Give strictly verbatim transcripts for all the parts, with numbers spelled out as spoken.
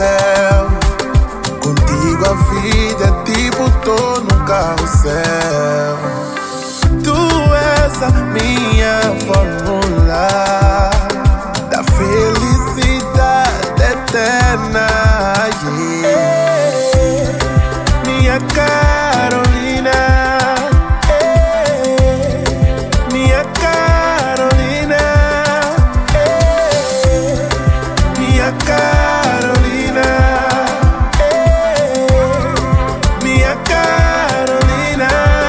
céu. Contigo a vida é tipo tô num carrossel. Tu és a minha fórmula da felicidade eterna, yeah. Minha Carolina, eh. Minha Carolina, eh. Minha Carolina, eh. Minha Carolina,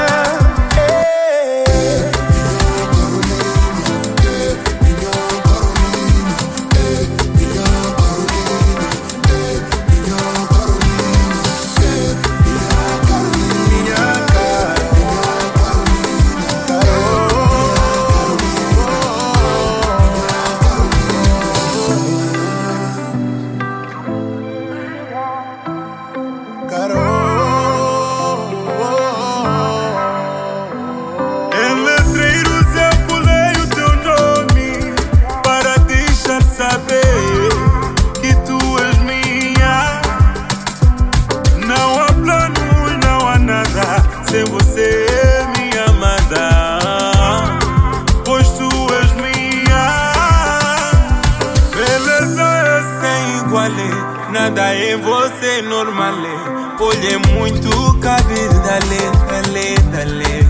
Em letreiros eu colei o teu nome para deixar saber que tu és minha. Não há planos, não há nada sem você, minha amada, pois tu és minha. Beleza é sem igual, nada em você normal. Olhe muito cabelo, dale, dale, dale.